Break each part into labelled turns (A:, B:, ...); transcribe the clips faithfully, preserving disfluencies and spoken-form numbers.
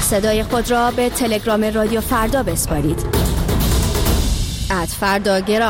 A: صدای خود را به تلگرام رادیو فردا بسپارید. ات فردا گرام.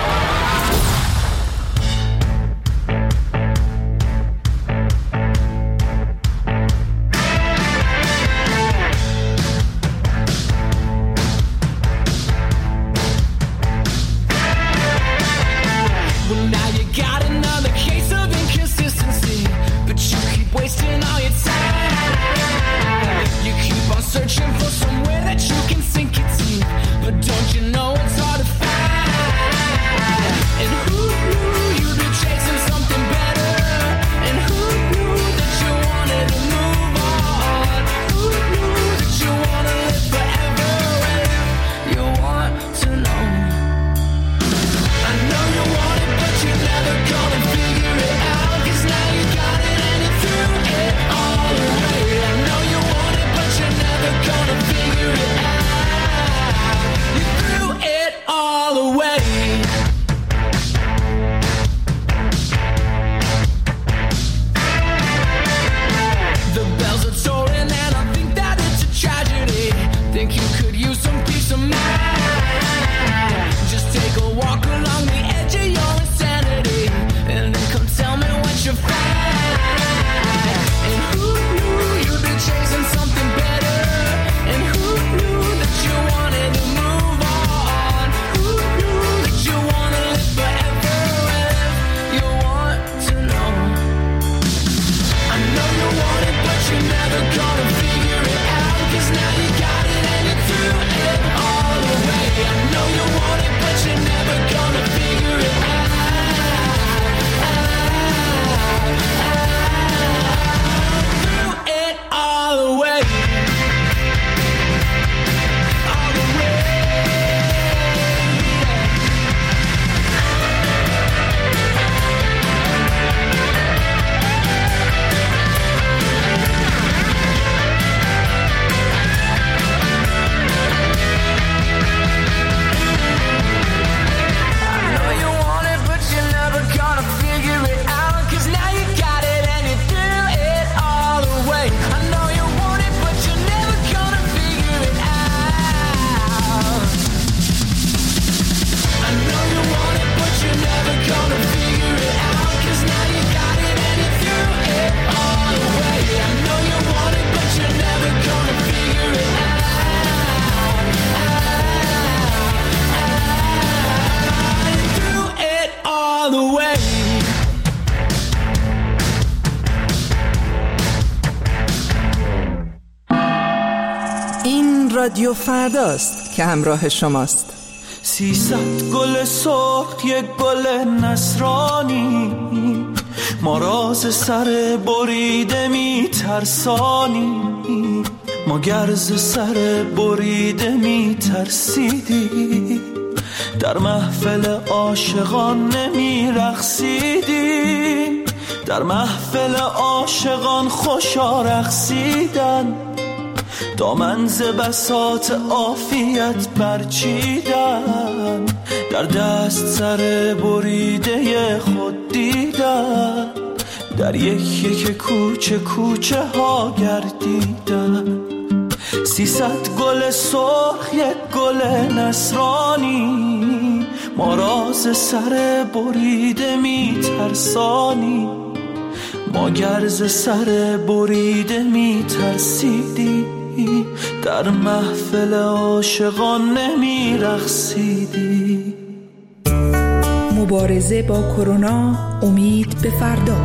B: رادیو فرداست که همراه شماست.
C: سیصد گل سرخ، یک گل نصرانی، ما راز سر بریده می ترسانی، ما گرز سر بریده می ترسیدی، در محفل عاشقان نمی رقصیدی، در محفل عاشقان خوشا رقصیدن، دامن ز بساط عافیت برچیدن، در دست سر بریده خود دیدن، در یک یک کوچه کوچه ها گردیدن. سیصد گل سرخ، یک گل نصرانی، ما راز سر بریده می ترسانی، ما گرز سر بریده می ترسیدی، در محفل عاشقان نمی رقصیدی.
B: مبارزه با کرونا، امید به فردا.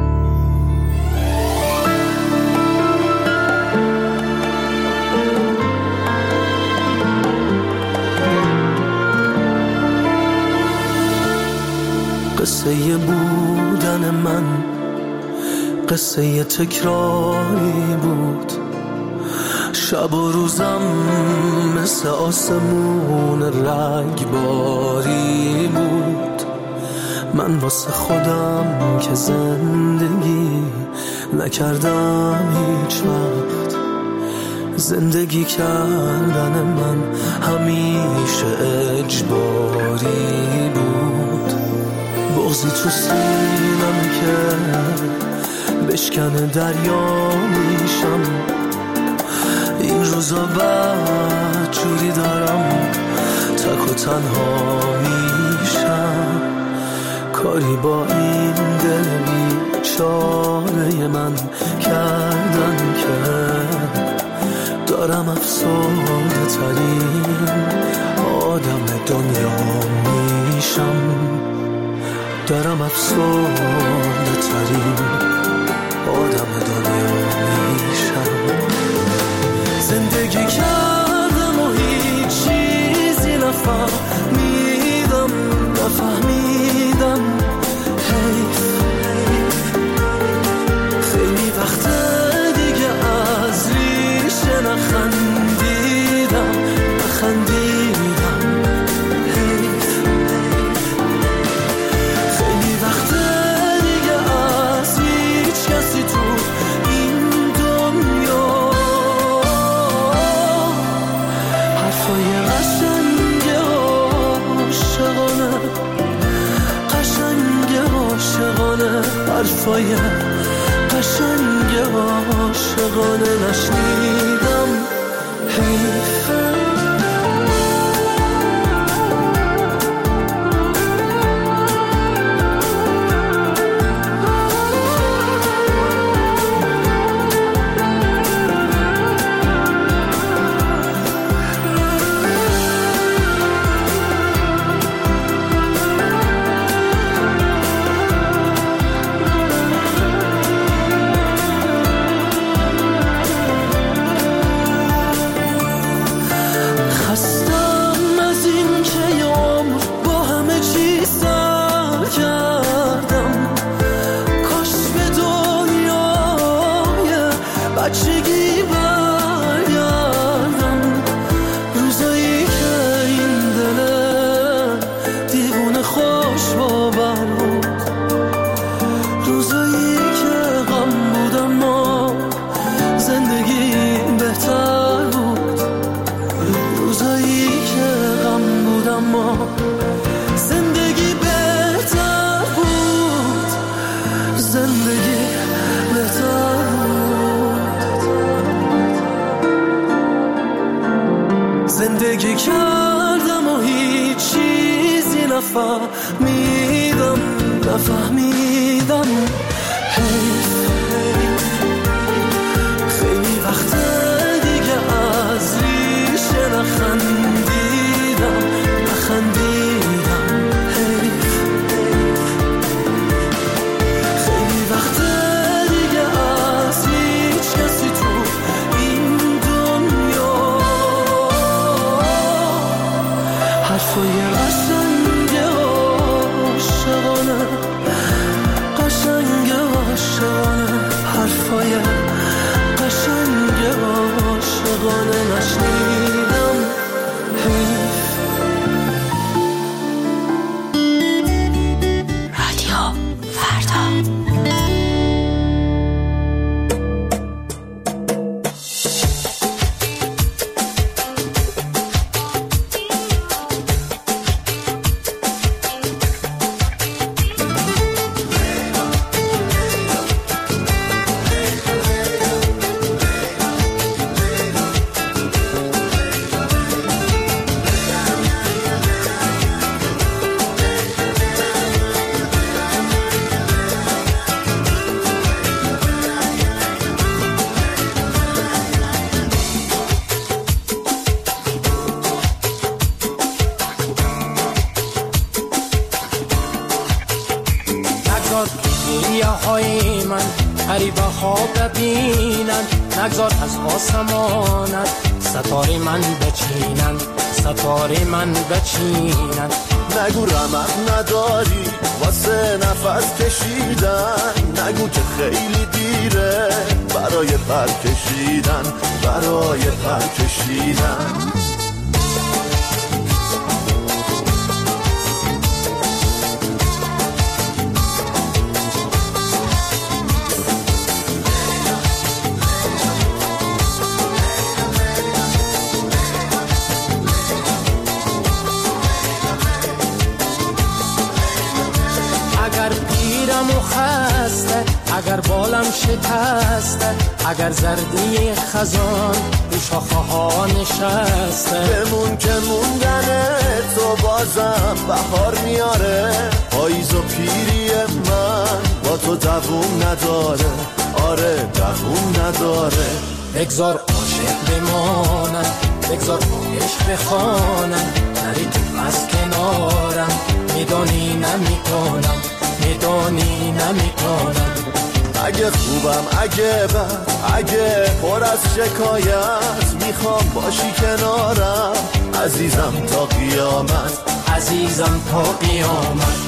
C: قصه بودن من قصه تکراری بود، شب و روزم مثل آسمون رگباری بود. من واسه خودم که زندگی نکردم هیچ وقت، زندگی کردن من همیشه اجباری بود. بغضی تو سینم که بشکنه دریا میشم، این روزا بعد جوری دارم تک و تنها میشم، کاری با این دل بیچاره من کردن که دارم افسرده ترین آدم دنیا میشم، دارم افسرده ترین آدم دنیا میشم. زندگی کردم و هیچ چیزی نفهمیدم نفهمیدم حیف خیلی وقته دیگه از ریشه نخندیدم نخندیدم حیف خیلی وقته دیگه از هیچ کسی تو این دنیا حرفای قشنگ عاشقانه قشنگ عاشقانه حرفای قشنگ عاشقانه نشنیدم حیفه. بچگی برگردم روزایی که این دل دیوونه خوش باور بود، روزایی که غم بود اما زندگی بهتر بود، روزایی که غم بود اما زندگی بهتر بود، زندگی بهتر بود. زندگی کردم و هیچ چیزی نفهمیدم نفهمیدم حیف خیلی وقته دیگه از ریشه نخندیدم نخندیدم حیف خیلی وقته دیگه از هیچ کسی تو این دنیا حرفای قشنگ عاشقانه قشنگ عاشقانه حرفای قشنگ عاشقانه نشنیدم حیف.
A: رادیو فردا.
D: های من غریبه ها ببینن، نگذار از آسمانت ستاره من بچینن ستاره من بچینن.
E: نگو رمق نداری واسه نفس کشیدن، نگو که خیلی دیره برای پر کشیدن برای پر کشیدن.
D: اگر پیرم و خسته، اگر بالم شکسته، اگر زردی خزان دوش شاخه ها نشسته.
E: بمون که موندن تو بازم بهار میاره. پاییز و پیری من با تو دووم نداره. آره دووم نداره.
D: بگذار عاشق بمانم، بگذار عشق بخوانم، نری تو از کنارم. میدانی نمیتونم، میدانی نمیتونم.
E: اگه خوبم اگه بد اگه پر از شکایت، میخوام باشی کنارم عزیزم تا قیامت،
D: عزیزم تا قیامت.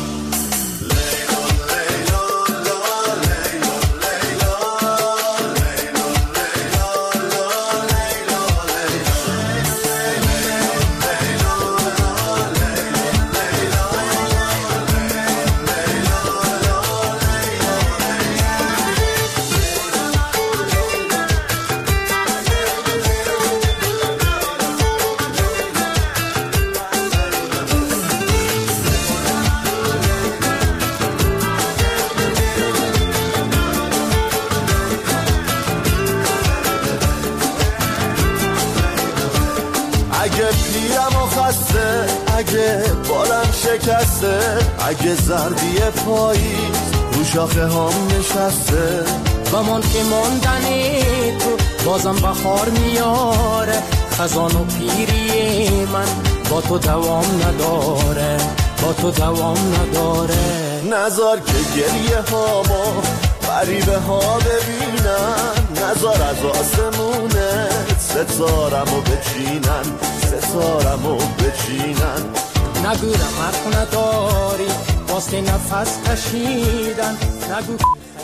E: اگه پیرم و خسته، اگه بالم شکسته، اگه زردی پاییز رو شاخه هم نشسته.
D: و من که ماندنی تو بازم بخار میاره. خزان و پیری من با تو دوام نداره، با تو دوام نداره.
E: نذار که گریه هامو غریبه ها ببینن، نذار از آسمونه ستارمو بچینن، ستارمو بچینن.
D: نگو رمق نداری واسه نفس کشیدن، نگو